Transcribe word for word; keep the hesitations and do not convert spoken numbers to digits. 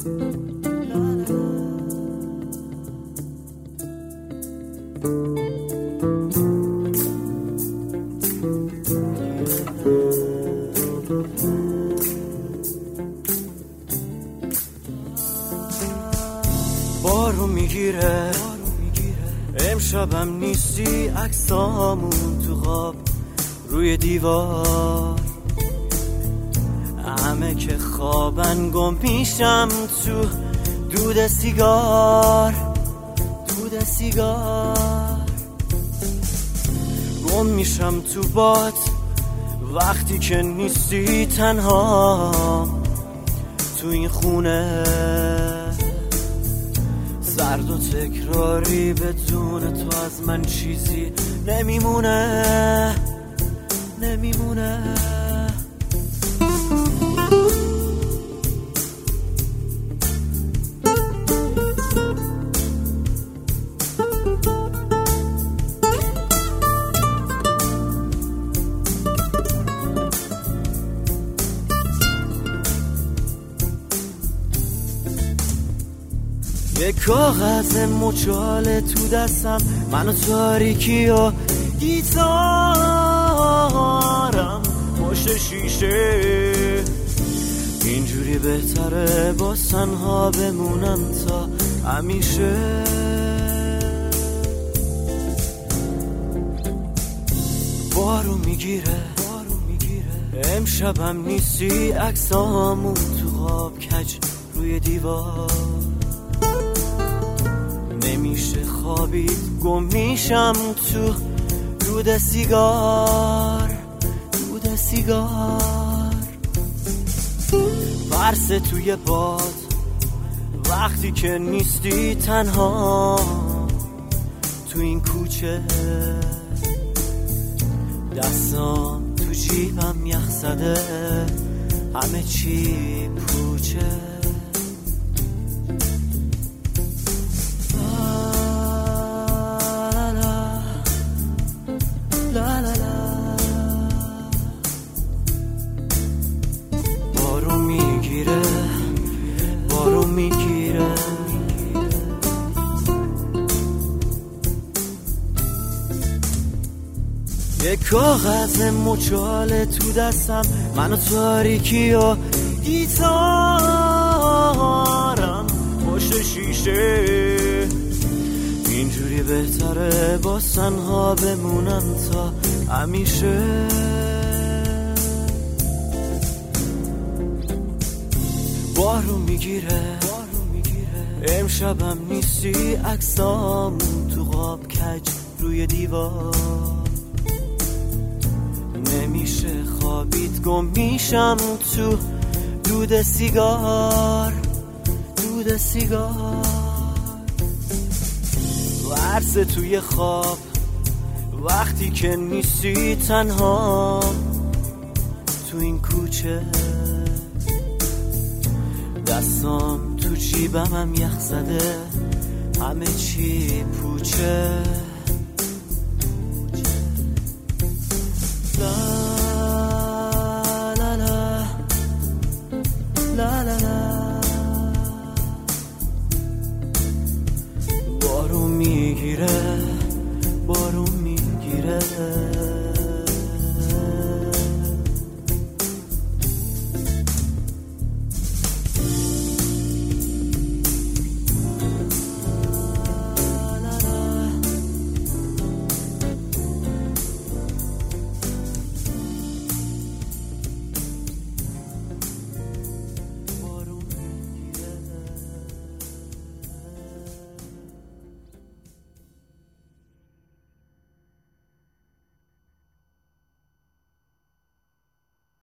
بارو میگیره امشبم نیستی، عکسامون تو خواب روی دیوار، همه که خوابن گم میشم تو دود سیگار، دود سیگار، گم میشم تو باد وقتی که نیستی، تنها تو این خونه سرد و تکراری، بدون تو از من چیزی نمیمونه، نمیمونه. یک کاغذ مچاله تو دستم، من و تاریکی و گیتارم پشت شیشه، اینجوری بهتره با تنها بمونم تا همیشه. بارو میگیره امشبم نیستی، عکسامون تو خواب کج روی دیوار، نمیشه خوابید گم میشم تو دود سیگار، دود سیگار، برس توی باد وقتی که نیستی، تنها تو این کوچه، دستام تو جیبم یخ زده، همه چی پوچه. بارو میگیره بارو میگیره یک کاغذ مچاله تو دستم، من و تاریکی و گیتارم پشت شیشه، اینجوری بهتره با تنها بمونم تا همیشه. بارو میگیره امشبم نیستی، عکسامون تو خواب کج روی دیوار، نمیشه خوابید گم میشم تو دود سیگار، دود سیگار، ورس توی خواب وقتی که نیستی، تنها تو این کوچه، دستام تو جیبم هم یخ زده، همه چی پوچه.